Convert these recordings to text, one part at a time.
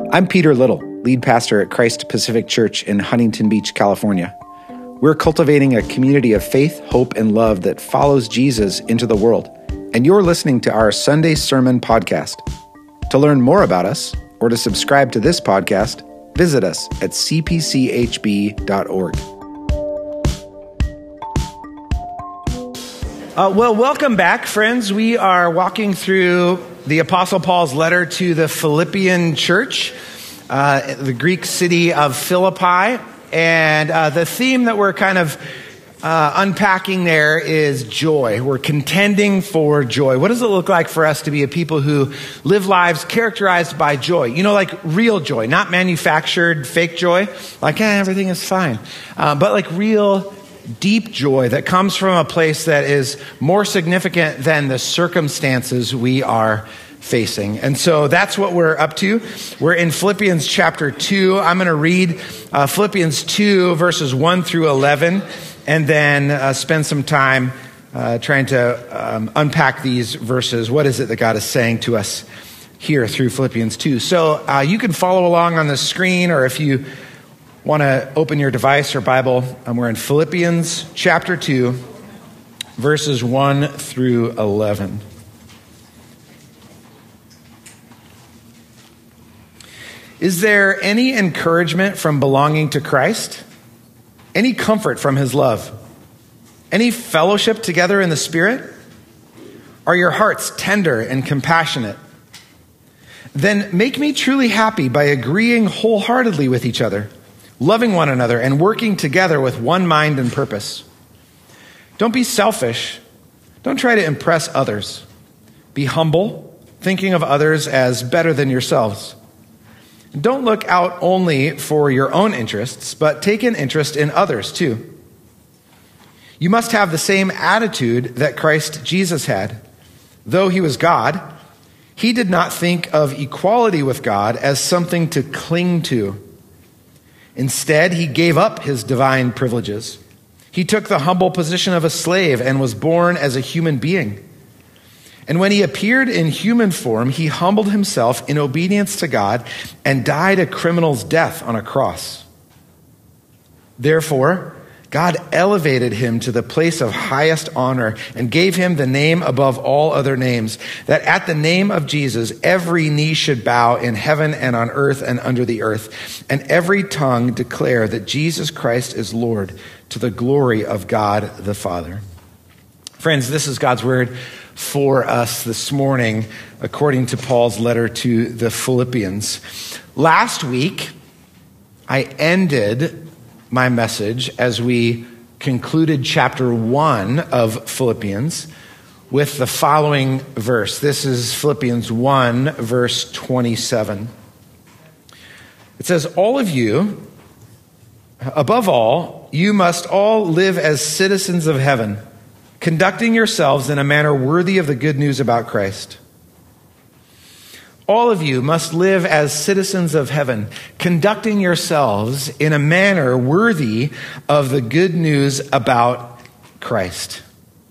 I'm Peter Little, lead pastor at Christ Pacific Church in Huntington Beach, California. We're cultivating a community of faith, hope, and love that follows Jesus into the world. And you're listening to our Sunday Sermon podcast. To learn more about us or to subscribe to this podcast, visit us at cpchb.org. Welcome back, friends. We are walking through the Apostle Paul's letter to the Philippian church, the Greek city of Philippi. And the theme that we're kind of unpacking there is joy. We're contending for joy. What does it look like for us to be a people who live lives characterized by joy? You know, like real joy, not manufactured fake joy. Like, everything is fine. But like real deep joy that comes from a place that is more significant than the circumstances we are facing. And so that's what we're up to. We're in Philippians chapter 2. I'm going to read Philippians 2 verses 1 through 11 and then spend some time trying to unpack these verses. What is it that God is saying to us here through Philippians 2? So you can follow along on the screen, or if you want to open your device or Bible, we're in Philippians chapter 2, verses 1 through 11. Is there any encouragement from belonging to Christ? Any comfort from his love? Any fellowship together in the Spirit? Are your hearts tender and compassionate? Then make me truly happy by agreeing wholeheartedly with each other, loving one another, and working together with one mind and purpose. Don't be selfish. Don't try to impress others. Be humble, thinking of others as better than yourselves. Don't look out only for your own interests, but take an interest in others too. You must have the same attitude that Christ Jesus had. Though he was God, he did not think of equality with God as something to cling to. Instead, he gave up his divine privileges. He took the humble position of a slave and was born as a human being. And when he appeared in human form, he humbled himself in obedience to God and died a criminal's death on a cross. Therefore, God elevated him to the place of highest honor and gave him the name above all other names, that at the name of Jesus, every knee should bow in heaven and on earth and under the earth, and every tongue declare that Jesus Christ is Lord, to the glory of God the Father. Friends, this is God's word for us this morning, according to Paul's letter to the Philippians. Last week, I ended my message as we concluded chapter 1 of Philippians with the following verse. This is Philippians 1, verse 27. It says, all of you, above all, you must all live as citizens of heaven, conducting yourselves in a manner worthy of the good news about Christ. All of you must live as citizens of heaven, conducting yourselves in a manner worthy of the good news about Christ.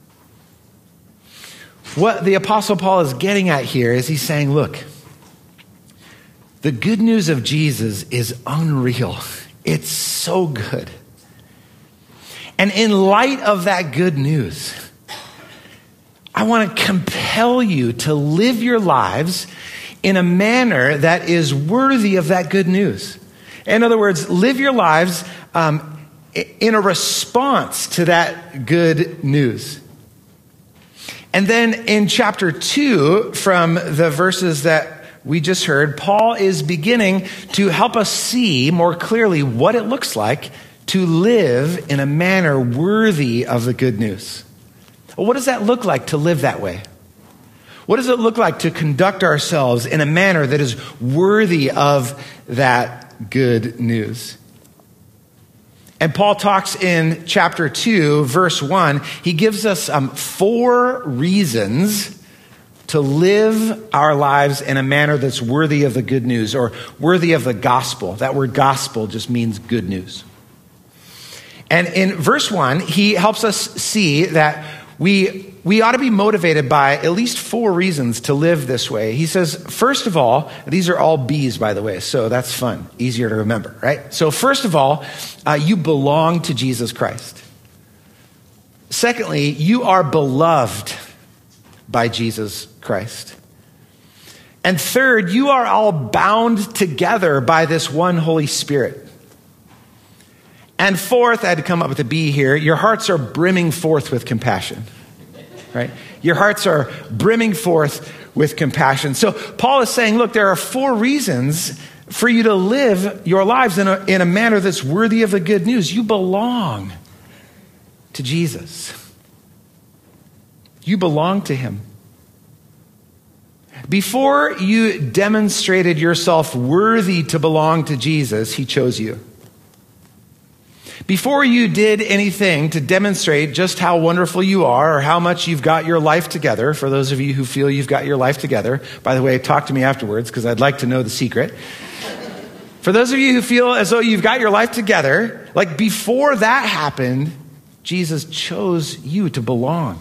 What the Apostle Paul is getting at here is he's saying, look, the good news of Jesus is unreal. It's so good. And in light of that good news, I want to compel you to live your lives in a manner that is worthy of that good news. In other words, live your lives in a response to that good news. And then in chapter 2, from the verses that we just heard, Paul is beginning to help us see more clearly what it looks like to live in a manner worthy of the good news. Well, what does that look like to live that way? What does it look like to conduct ourselves in a manner that is worthy of that good news? And Paul talks in chapter 2, verse 1. He gives us 4 reasons to live our lives in a manner that's worthy of the good news, or worthy of the gospel. That word gospel just means good news. And in verse 1, he helps us see that we ought to be motivated by at least 4 reasons to live this way. He says, first of all, these are all B's, by the way, so that's fun, easier to remember, right? So first of all, you belong to Jesus Christ. Secondly, you are beloved by Jesus Christ. And third, you are all bound together by this one Holy Spirit. And fourth, I had to come up with a B here, your hearts are brimming forth with compassion, right? Your hearts are brimming forth with compassion. So Paul is saying, look, there are 4 reasons for you to live your lives in a manner that's worthy of the good news. You belong to Jesus. You belong to him. Before you demonstrated yourself worthy to belong to Jesus, he chose you. Before you did anything to demonstrate just how wonderful you are or how much you've got your life together, for those of you who feel you've got your life together, by the way, talk to me afterwards because I'd like to know the secret. For those of you who feel as though you've got your life together, like before that happened, Jesus chose you to belong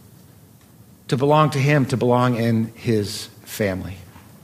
to him, to belong in his family.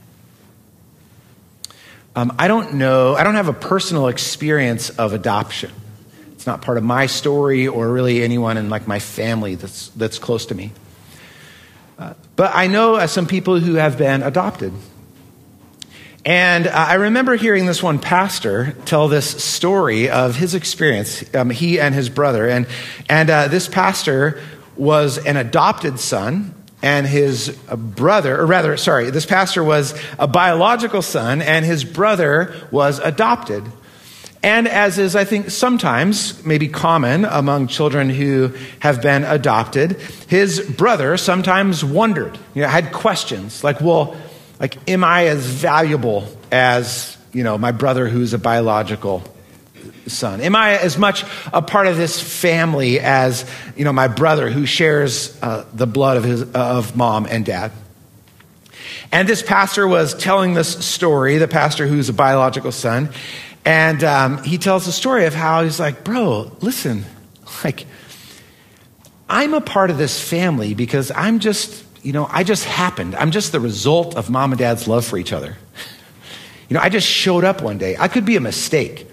I don't have a personal experience of adoption. It's not part of my story or really anyone in like my family that's close to me. But I know some people who have been adopted. And I remember hearing this one pastor tell this story of his experience, he and his brother. And this pastor was an adopted son, and his brother, or rather, sorry, this pastor was a biological son, and his brother was adopted. And as is, I think, sometimes maybe common among children who have been adopted, his brother sometimes wondered, had questions like, well, like, am I as valuable as, my brother who's a biological son? Am I as much a part of this family as, my brother who shares the blood of mom and dad? And this pastor was telling this story, the pastor who's a biological son, and he tells the story of how he's like, bro, listen, like, I'm a part of this family because I'm just, I just happened. I'm just the result of mom and dad's love for each other. I just showed up one day. I could be a mistake.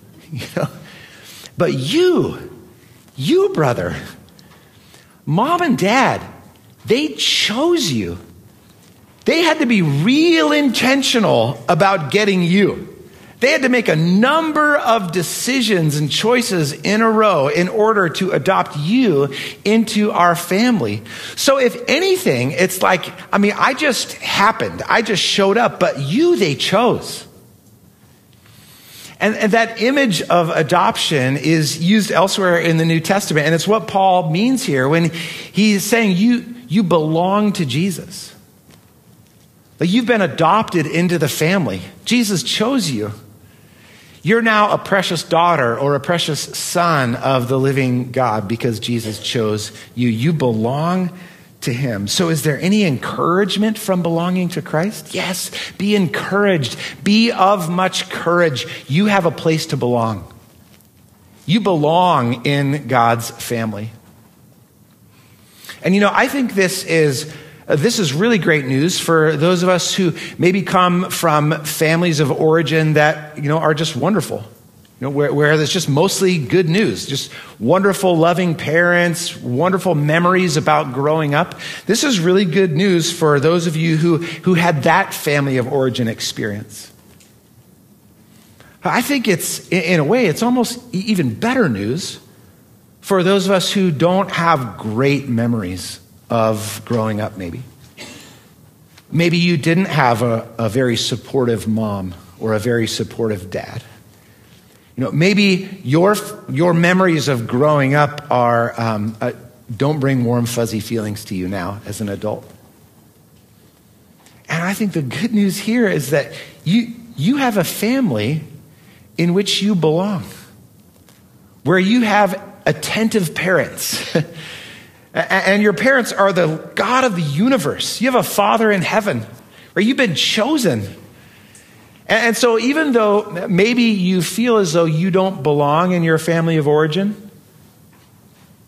But you, brother, mom and dad, they chose you. They had to be real intentional about getting you. They had to make a number of decisions and choices in a row in order to adopt you into our family. So if anything, it's like, I just happened. I just showed up, but you, they chose. And that image of adoption is used elsewhere in the New Testament. And it's what Paul means here when he's saying you belong to Jesus. Like, you've been adopted into the family. Jesus chose you. You're now a precious daughter or a precious son of the living God because Jesus chose you. You belong to him. So is there any encouragement from belonging to Christ? Yes, be encouraged. Be of much courage. You have a place to belong. You belong in God's family. And I think this is really great news for those of us who maybe come from families of origin that, are just wonderful. Where there's just mostly good news, just wonderful, loving parents, wonderful memories about growing up. This is really good news for those of you who had that family of origin experience. I think in a way, it's almost even better news for those of us who don't have great memories of growing up, maybe. Maybe you didn't have a very supportive mom or a very supportive dad. Maybe your memories of growing up are don't bring warm, fuzzy feelings to you now as an adult. And I think the good news here is that you have a family in which you belong, where you have attentive parents. And your parents are the God of the universe. You have a Father in heaven where you've been chosen. And so even though maybe you feel as though you don't belong in your family of origin,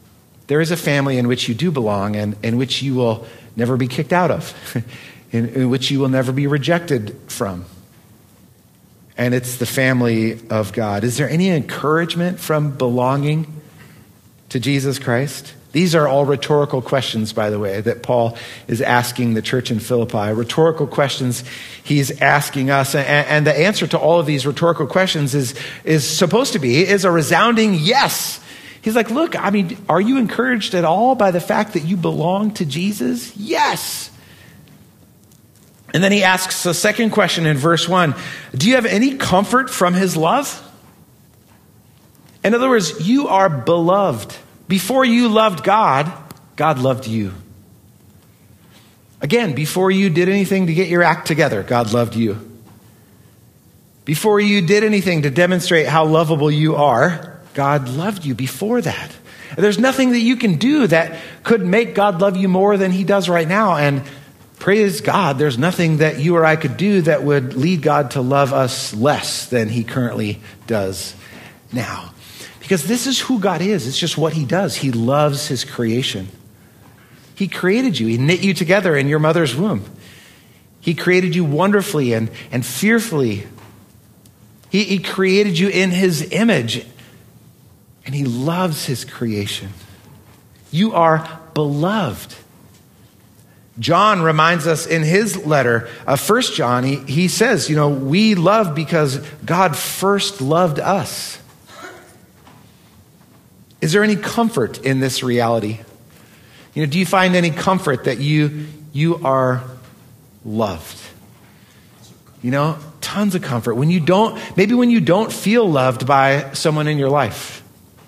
there is a family in which you do belong and in which you will never be kicked out of, in which you will never be rejected from. And it's the family of God. Is there any encouragement from belonging to Jesus Christ? These are all rhetorical questions, by the way, that Paul is asking the church in Philippi. Rhetorical questions he's asking us. And the answer to all of these rhetorical questions is supposed to be a resounding yes. He's like, look, I mean, are you encouraged at all by the fact that you belong to Jesus? Yes. And then he asks a second question in verse 1. Do you have any comfort from his love? In other words, you are beloved. Before you loved God, God loved you. Again, before you did anything to get your act together, God loved you. Before you did anything to demonstrate how lovable you are, God loved you before that. And there's nothing that you can do that could make God love you more than he does right now. And praise God, there's nothing that you or I could do that would lead God to love us less than he currently does now. Because this is who God is. It's just what he does. He loves his creation. He created you. He knit you together in your mother's womb. He created you wonderfully and fearfully. He created you in his image. And he loves his creation. You are beloved. John reminds us in his letter, 1 John, he says, we love because God first loved us. Is there any comfort in this reality? Do you find any comfort that you are loved? Tons of comfort. When you don't feel loved by someone in your life.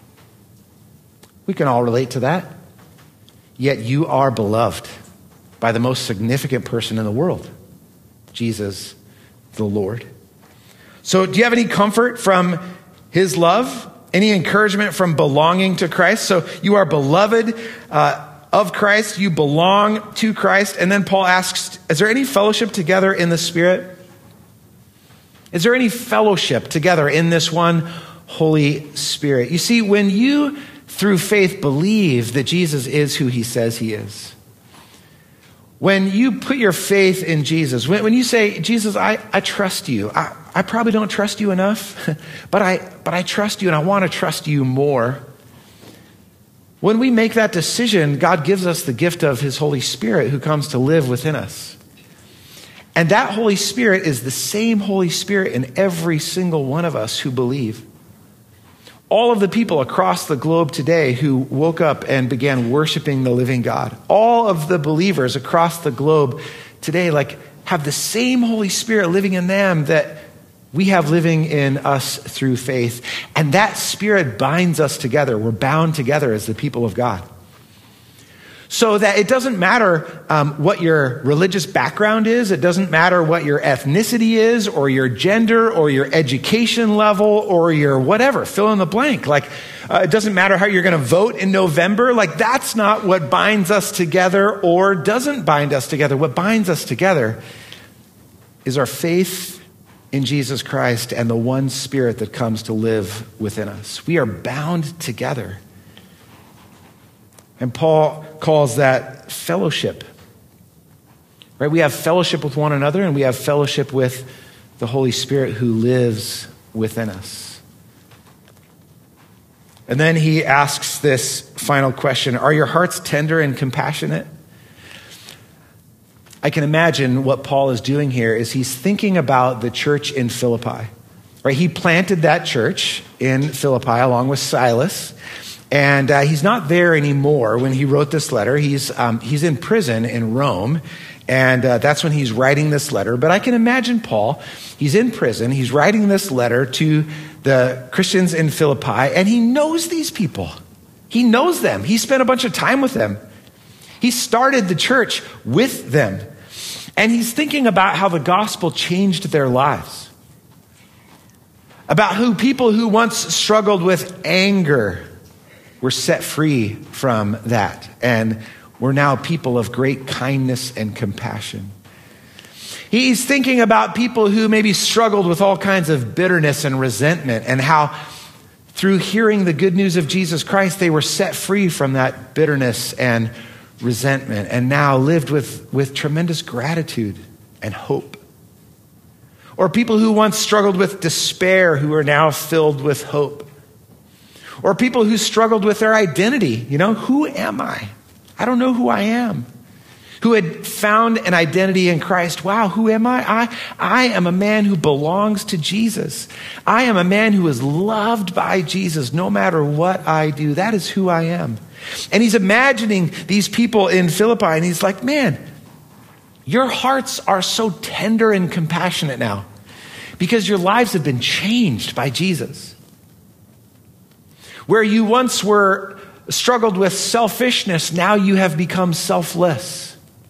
We can all relate to that. Yet you are beloved by the most significant person in the world, Jesus, the Lord. So do you have any comfort from his love? Any encouragement from belonging to Christ? So you are beloved of Christ. You belong to Christ. And then Paul asks, is there any fellowship together in the Spirit? Is there any fellowship together in this one Holy Spirit? You see, when you, through faith, believe that Jesus is who he says he is, when you put your faith in Jesus, when you say, Jesus, I trust you. I probably don't trust you enough, but I trust you and I want to trust you more. When we make that decision, God gives us the gift of his Holy Spirit who comes to live within us. And that Holy Spirit is the same Holy Spirit in every single one of us who believe. All of the people across the globe today who woke up and began worshiping the living God, all of the believers across the globe today, have the same Holy Spirit living in them that we have living in us through faith. And that Spirit binds us together. We're bound together as the people of God. So that it doesn't matter what your religious background is. It doesn't matter what your ethnicity is or your gender or your education level or your whatever. Fill in the blank. It doesn't matter how you're going to vote in November. That's not what binds us together or doesn't bind us together. What binds us together is our faith in Jesus Christ and the one Spirit that comes to live within us. We are bound together. And Paul calls that fellowship. Right? We have fellowship with one another and we have fellowship with the Holy Spirit who lives within us. And then he asks this final question, are your hearts tender and compassionate? I can imagine what Paul is doing here is he's thinking about the church in Philippi. Right? He planted that church in Philippi along with Silas. And he's not there anymore when he wrote this letter. He's in prison in Rome, and that's when he's writing this letter. But I can imagine Paul, he's in prison, he's writing this letter to the Christians in Philippi, and he knows these people. He knows them. He spent a bunch of time with them. He started the church with them. And he's thinking about how the gospel changed their lives. About who people who once struggled with anger were set free from that. And we're now people of great kindness and compassion. He's thinking about people who maybe struggled with all kinds of bitterness and resentment and how through hearing the good news of Jesus Christ, they were set free from that bitterness and resentment and now lived with tremendous gratitude and hope. Or people who once struggled with despair who are now filled with hope. Or people who struggled with their identity. Who am I? I don't know who I am. Who had found an identity in Christ. Wow, who am I? I am a man who belongs to Jesus. I am a man who is loved by Jesus no matter what I do. That is who I am. And he's imagining these people in Philippi, and he's like, man, your hearts are so tender and compassionate now because your lives have been changed by Jesus. Where you once were struggled with selfishness, now you have become selfless.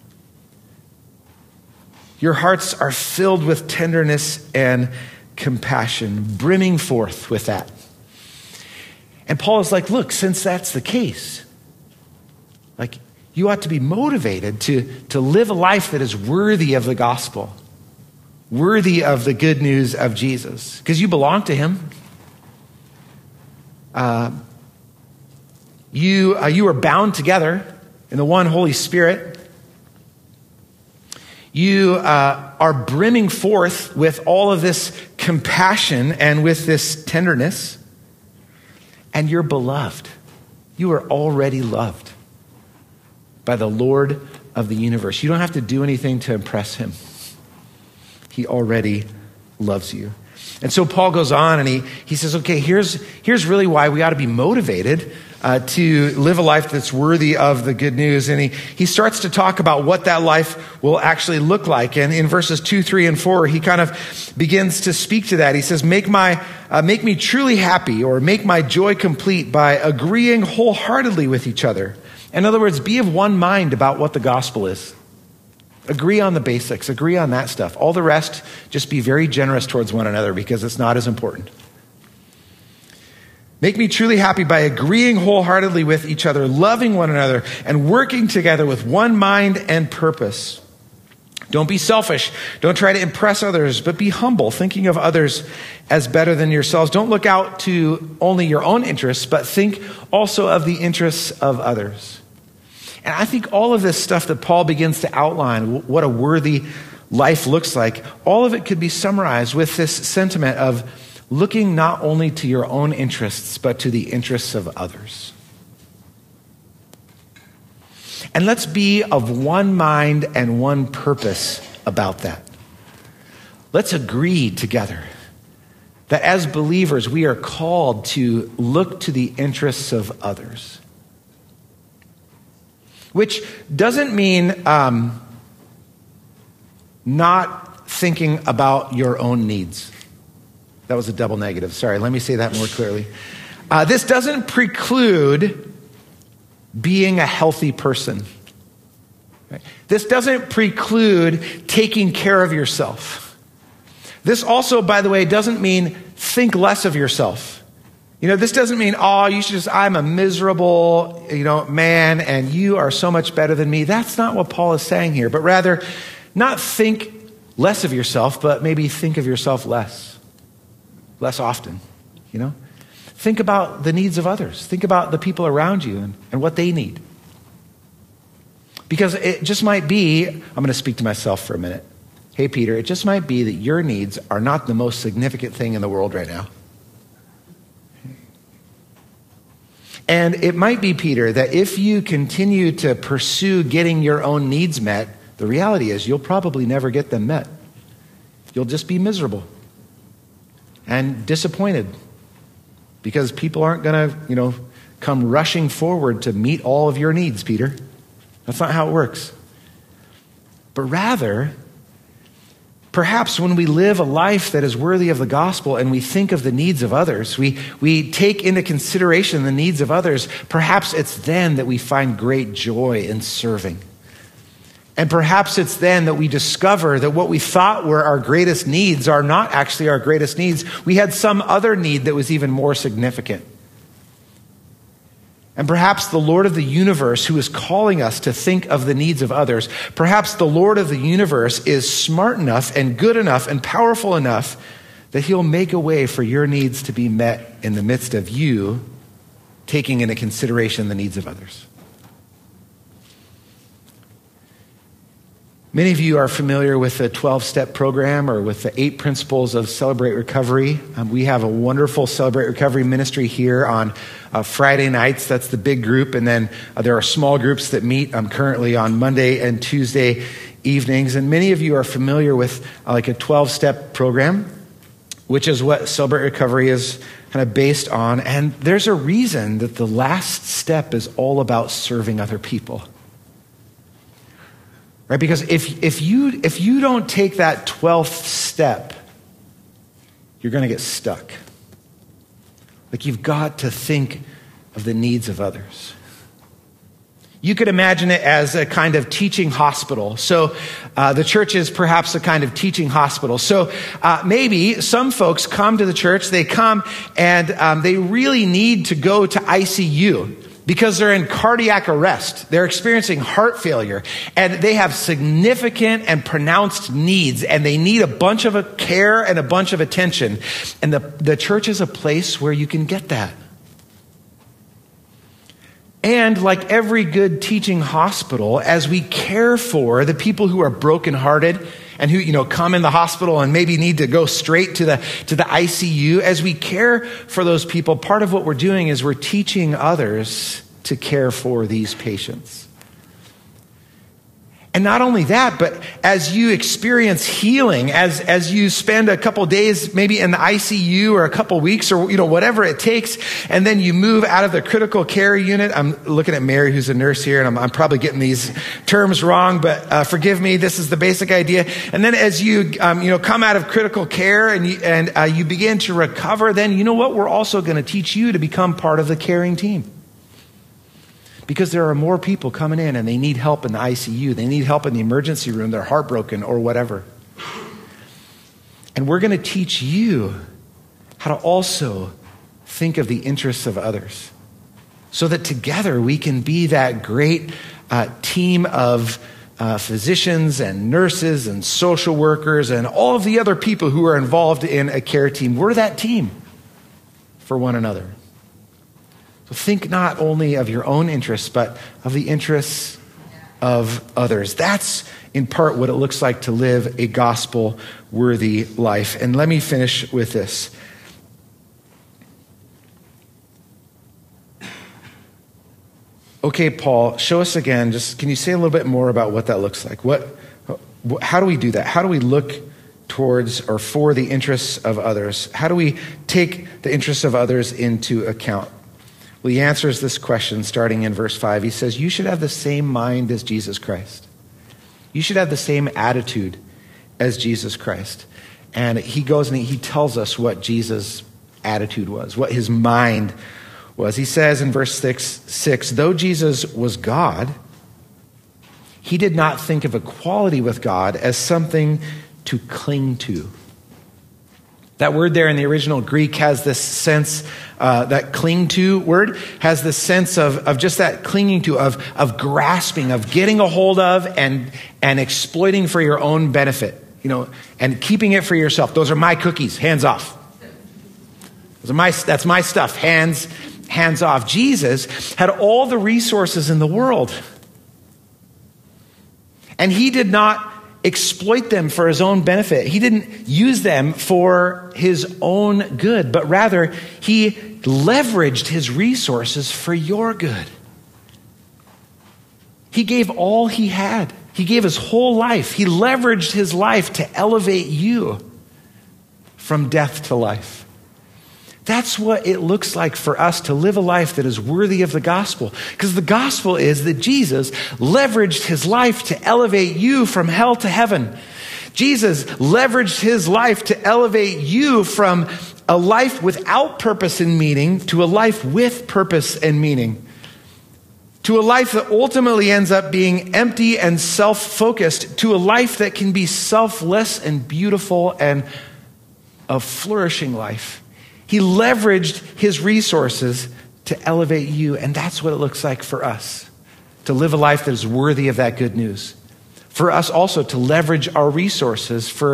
Your hearts are filled with tenderness and compassion, brimming forth with that. And Paul is like, look, since that's the case, like you ought to be motivated to live a life that is worthy of the gospel, worthy of the good news of Jesus, because you belong to him. You are bound together in the one Holy Spirit. You are brimming forth with all of this compassion and with this tenderness. And you're beloved. You are already loved by the Lord of the universe. You don't have to do anything to impress him. He already loves you. And so Paul goes on and he says, okay, here's really why we ought to be motivated to live a life that's worthy of the good news. And he starts to talk about what that life will actually look like. And in verses 2, 3, and 4, he kind of begins to speak to that. He says, make me truly happy, or make my joy complete by agreeing wholeheartedly with each other. In other words, be of one mind about what the gospel is. Agree on the basics. Agree on that stuff. All the rest, just be very generous towards one another because it's not as important. Make me truly happy by agreeing wholeheartedly with each other, loving one another, and working together with one mind and purpose. Don't be selfish. Don't try to impress others, but be humble, thinking of others as better than yourselves. Don't look out to only your own interests, but think also of the interests of others. And I think all of this stuff that Paul begins to outline, what a worthy life looks like, all of it could be summarized with this sentiment of looking not only to your own interests, but to the interests of others. And let's be of one mind and one purpose about that. Let's agree together that as believers, we are called to look to the interests of others. Which doesn't mean not thinking about your own needs. That was a double negative. Sorry, let me say that more clearly. This doesn't preclude being a healthy person. Right? This doesn't preclude taking care of yourself. This also, by the way, doesn't mean think less of yourself. This doesn't mean, I'm a miserable, man, and you are so much better than me. That's not what Paul is saying here, but rather not think less of yourself, but maybe think of yourself less often, Think about the needs of others. Think about the people around you and what they need. Because it just might be, I'm going to speak to myself for a minute. Hey, Peter, it just might be that your needs are not the most significant thing in the world right now. And it might be, Peter, that if you continue to pursue getting your own needs met, the reality is you'll probably never get them met. You'll just be miserable and disappointed because people aren't going to, come rushing forward to meet all of your needs, Peter. That's not how it works. But rather, perhaps when we live a life that is worthy of the gospel and we think of the needs of others, we take into consideration the needs of others, perhaps it's then that we find great joy in serving. And perhaps it's then that we discover that what we thought were our greatest needs are not actually our greatest needs. We had some other need that was even more significant. And perhaps the Lord of the universe, who is calling us to think of the needs of others, perhaps the Lord of the universe is smart enough and good enough and powerful enough that he'll make a way for your needs to be met in the midst of you taking into consideration the needs of others. Many of you are familiar with the 12-step program or with the 8 principles of Celebrate Recovery. We have a wonderful Celebrate Recovery ministry here on Friday nights. That's the big group. And then there are small groups that meet currently on Monday and Tuesday evenings. And many of you are familiar with like a 12-step program, which is what Celebrate Recovery is kind of based on. And there's a reason that the last step is all about serving other people. Right? Because if you don't take that 12th step, you're going to get stuck. Like, you've got to think of the needs of others. You could imagine it as a kind of teaching hospital. So the church is perhaps a kind of teaching hospital. So maybe some folks come to the church, they come and they really need to go to ICU because they're in cardiac arrest. They're experiencing heart failure and they have significant and pronounced needs and they need a bunch of care and a bunch of attention. And the church is a place where you can get that. And like every good teaching hospital, as we care for the people who are brokenhearted and who, come in the hospital and maybe need to go straight to the ICU, as we care for those people, part of what we're doing is we're teaching others to care for these patients. And not only that, but as you experience healing, as you spend a couple days maybe in the ICU or a couple weeks or whatever it takes, and then you move out of the critical care unit. I'm looking at Mary, who's a nurse here, and I'm probably getting these terms wrong, but forgive me. This is the basic idea. And then as you come out of critical care and you begin to recover, then you know what? We're also going to teach you to become part of the caring team. Because there are more people coming in and they need help in the ICU. They need help in the emergency room. They're heartbroken or whatever. And we're going to teach you how to also think of the interests of others so that together we can be that great team of physicians and nurses and social workers and all of the other people who are involved in a care team. We're that team for one another. Think not only of your own interests, but of the interests of others. That's in part what it looks like to live a gospel-worthy life. And let me finish with this. Okay, Paul, show us again. Can you say a little bit more about what that looks like? How do we do that? How do we look towards or for the interests of others? How do we take the interests of others into account? Well, he answers this question starting in verse 5. He says, you should have the same mind as Jesus Christ. You should have the same attitude as Jesus Christ. And he goes and he tells us what Jesus' attitude was, what his mind was. He says in verse 6, though Jesus was God, he did not think of equality with God as something to cling to. That word there in the original Greek has this sense, that cling to word has this sense of just that clinging to, of grasping, of getting a hold of and exploiting for your own benefit, and keeping it for yourself. Those are my cookies, hands off. That's my stuff, hands off. Jesus had all the resources in the world. And he did not exploit them for his own benefit. He didn't use them for his own good, but rather he leveraged his resources for your good. He gave all he had. He gave his whole life. He leveraged his life to elevate you from death to life. That's what it looks like for us to live a life that is worthy of the gospel. Because the gospel is that Jesus leveraged his life to elevate you from hell to heaven. Jesus leveraged his life to elevate you from a life without purpose and meaning to a life with purpose and meaning. To a life that ultimately ends up being empty and self-focused. To a life that can be selfless and beautiful and a flourishing life. He leveraged his resources to elevate you, and that's what it looks like for us, to live a life that is worthy of that good news. For us also to leverage our resources for the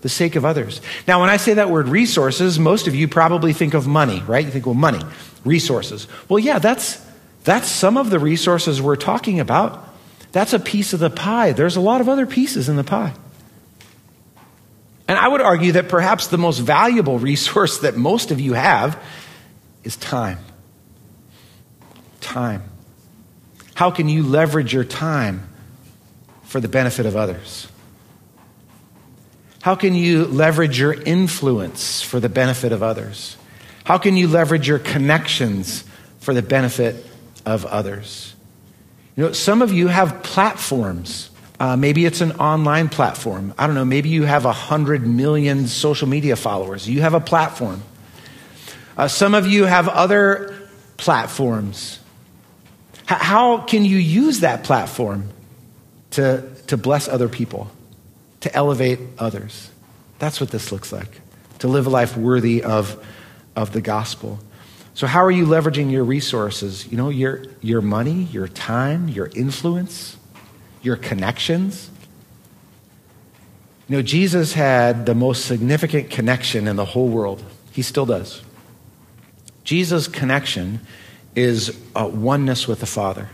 the sake of others. Now, when I say that word resources, most of you probably think of money, right? You think, well, money, resources. Well, yeah, that's some of the resources we're talking about. That's a piece of the pie. There's a lot of other pieces in the pie. And I would argue that perhaps the most valuable resource that most of you have is time. Time. How can you leverage your time for the benefit of others? How can you leverage your influence for the benefit of others? How can you leverage your connections for the benefit of others? You know, some of you have platforms. Maybe it's an online platform. I don't know, maybe you have 100 million social media followers. You have a platform. Some of you have other platforms. How can you use that platform to bless other people, to elevate others? That's what this looks like, to live a life worthy of the gospel. So how are you leveraging your resources? You know, your money, your time, your influence, your connections. You know, Jesus had the most significant connection in the whole world. He still does. Jesus' connection is oneness with the Father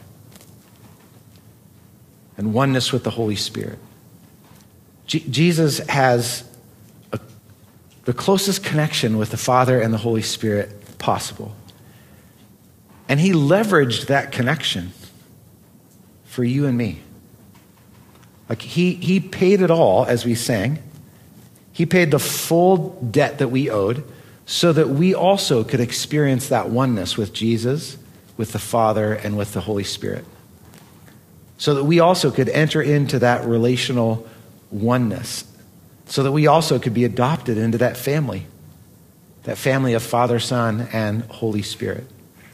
and oneness with the Holy Spirit. Jesus has the closest connection with the Father and the Holy Spirit possible. And he leveraged that connection for you and me. Like he paid it all, as we sang. He paid the full debt that we owed so that we also could experience that oneness with Jesus, with the Father, and with the Holy Spirit. So that we also could enter into that relational oneness. So that we also could be adopted into that family of Father, Son, and Holy Spirit.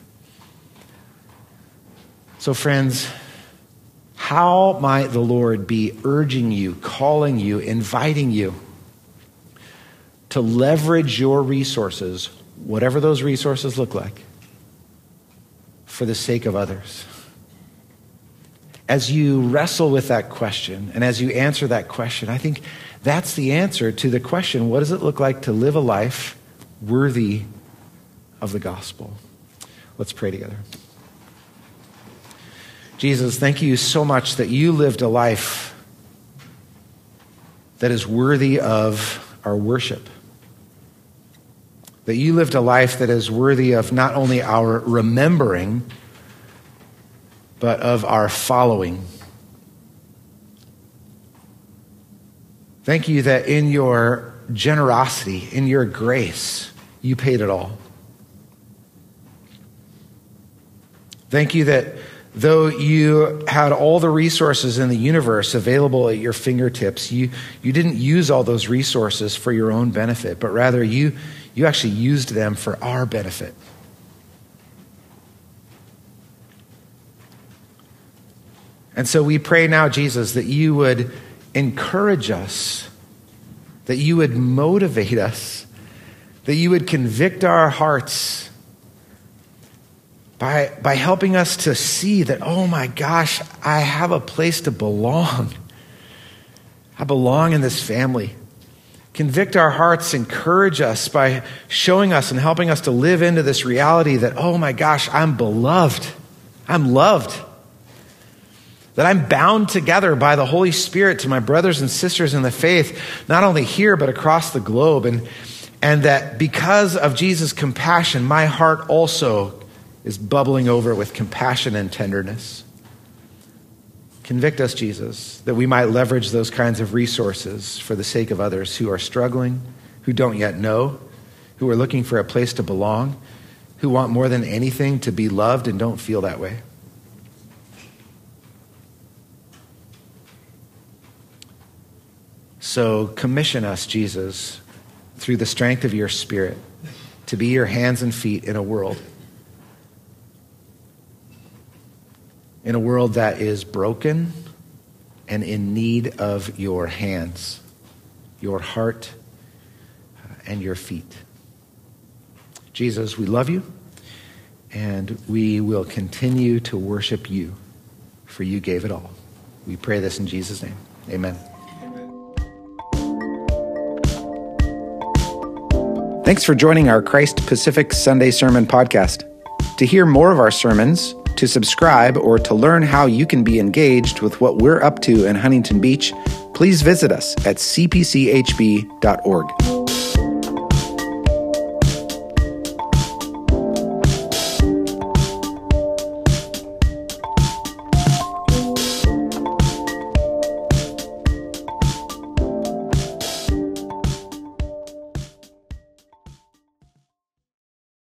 So friends, how might the Lord be urging you, calling you, inviting you to leverage your resources, whatever those resources look like, for the sake of others? As you wrestle with that question, and as you answer that question, I think that's the answer to the question, what does it look like to live a life worthy of the gospel? Let's pray together. Jesus, thank you so much that you lived a life that is worthy of our worship. That you lived a life that is worthy of not only our remembering, but of our following. Thank you that in your generosity, in your grace, you paid it all. Thank you that though you had all the resources in the universe available at your fingertips, you didn't use all those resources for your own benefit, but rather you actually used them for our benefit. And so we pray now, Jesus, that you would encourage us, that you would motivate us, that you would convict our hearts by helping us to see that, oh my gosh, I have a place to belong. I belong in this family. Convict our hearts, encourage us by showing us and helping us to live into this reality that, oh my gosh, I'm beloved. I'm loved. That I'm bound together by the Holy Spirit to my brothers and sisters in the faith, not only here, but across the globe. And that because of Jesus' compassion, my heart also is bubbling over with compassion and tenderness. Convict us, Jesus, that we might leverage those kinds of resources for the sake of others who are struggling, who don't yet know, who are looking for a place to belong, who want more than anything to be loved and don't feel that way. So commission us, Jesus, through the strength of your Spirit, to be your hands and feet in a world that is broken and in need of your hands, your heart, and your feet. Jesus, we love you, and we will continue to worship you, for you gave it all. We pray this in Jesus' name. Amen. Thanks for joining our Christ Pacific Sunday Sermon podcast. To hear more of our sermons, to subscribe, or to learn how you can be engaged with what we're up to in Huntington Beach, please visit us at cpchb.org.